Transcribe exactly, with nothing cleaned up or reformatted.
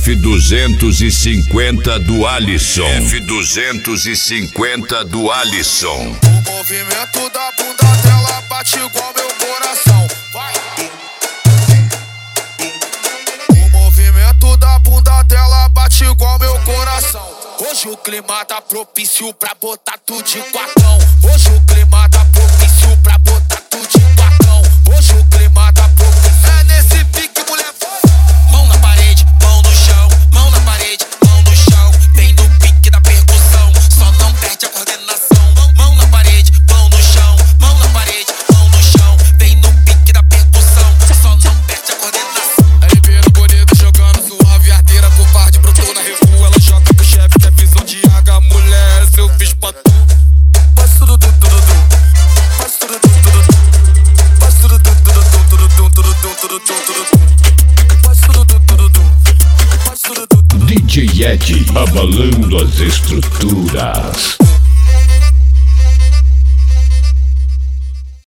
F duzentos e cinquenta do Alisson. F duzentos e cinquenta do Alisson. O movimento da bunda dela bate igual meu coração. Vai. O movimento da bunda dela bate igual meu coração. Hoje o clima tá propício pra botar tudo de quatão. Hoje o clima tá propício pra botar tudo de quatão. Hoje o clima tá propício. É nesse pique, mulher. Mão na parede, mão no chão. Mão na parede, mão no chão. Vem no pique da percussão, só não perde a coordenação. Mão na parede, mão no chão. Mão na parede, mão no chão. Vem no pique da percussão, só não perde a coordenação. Aí vira bonito jogando suave, arteira por parte, brotou na revua. Ela joga pro chefe, que é visão de água. Mulher, eu fiz pra tu. Faz tudo, tudo, tudo, tudo. Faz tudo, tudo, tudo, tudo. Faz tudo, tudo, tudo, tudo, tudo, tudo, tudo, tudo, tudo. Faz tudo, tudo, tudo, tudo. Faz tudo, tudo, tudo. D J Ed abalando as estruturas.